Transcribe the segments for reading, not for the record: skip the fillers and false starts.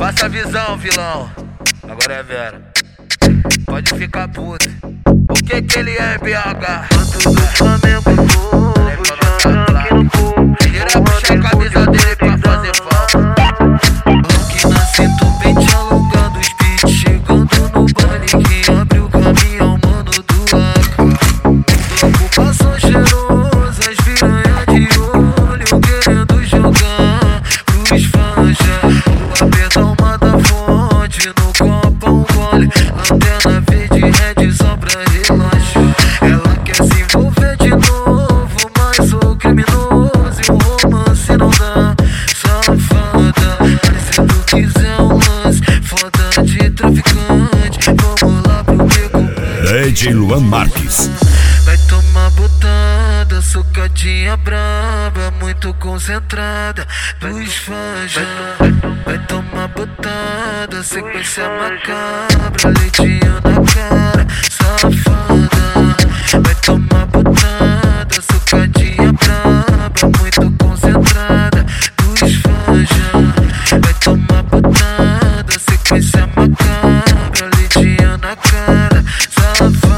Passa a visão, vilão. Agora é Vera. Pode ficar puto. O que que ele é, BH? Tanto do Flamengo e povo, jogando aqui no povo. Tira puxa a camisa dele pra fazer falta. Aqui na cinto, pente alongando os beats. Chegando no baile que abre o caminhão, mano do AK. Ocupação cheirosa, as piranha de olho, querendo jogar pros fãs. O apertão mata fonte, no copo um gole. Antena verde, red só pra relaxar. Ela quer se envolver de novo, mas sou criminoso e o romance não dá. Safada, mas se tu quiser um lance, foda de traficante, vamos lá pro beco. DJ Luan Marques. Vai tomar botada, socadinha braba, muito concentrada dos fãs já. Vai tomar botada, sequência macabra, leitinho na cara, safada. Vai tomar botada, socadinha braba, muito concentrada dos fãs já. Vai tomar botada, sequência macabra, leitinho na cara, safada.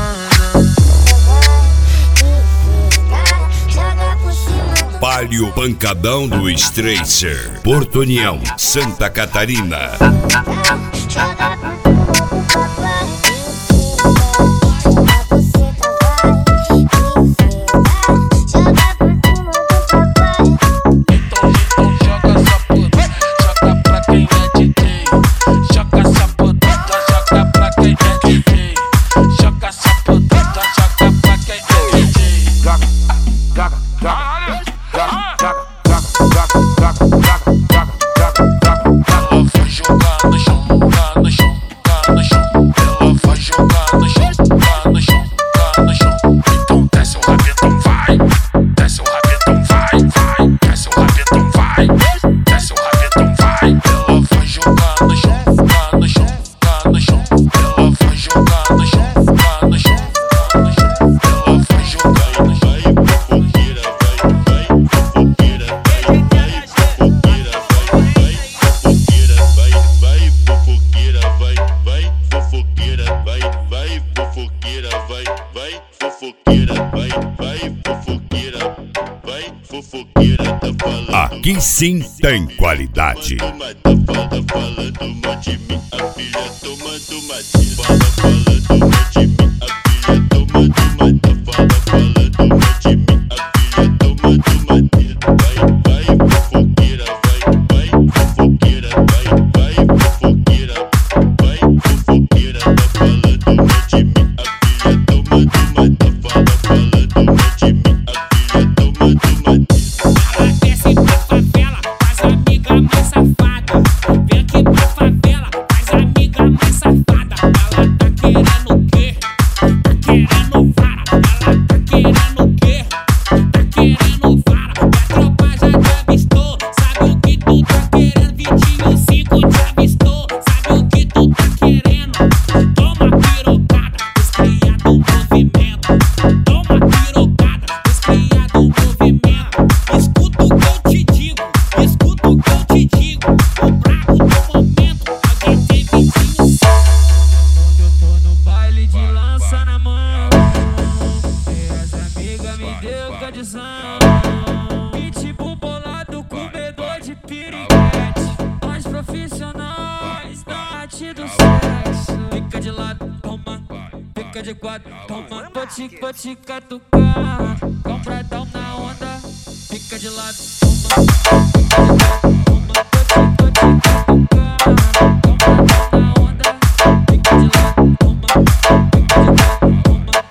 Palio Pancadão do Stracer, Porto União, Santa Catarina. Aqui sim tem qualidade. Pitbull bolado, comedor de piriguete. Nós profissionais da arte do sexo. Fica de lado, toma. Fica de quatro, toma. Vou te catucar. Compradão na onda. Fica de lado, toma. Vou te catucar. Compradão na onda. Fica de lado, toma.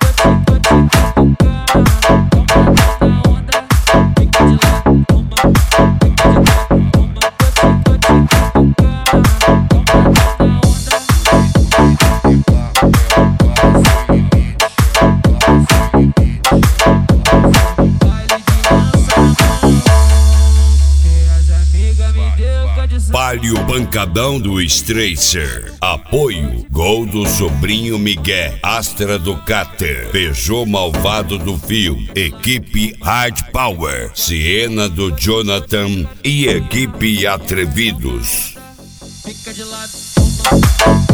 Palio Pancadão do Stracer. Apoio Gol do Sobrinho Miguel, Astra do Cáter, Peugeot Malvado do Fio, Equipe Hard Power, Siena do Jonathan e Equipe Atrevidos. de lado.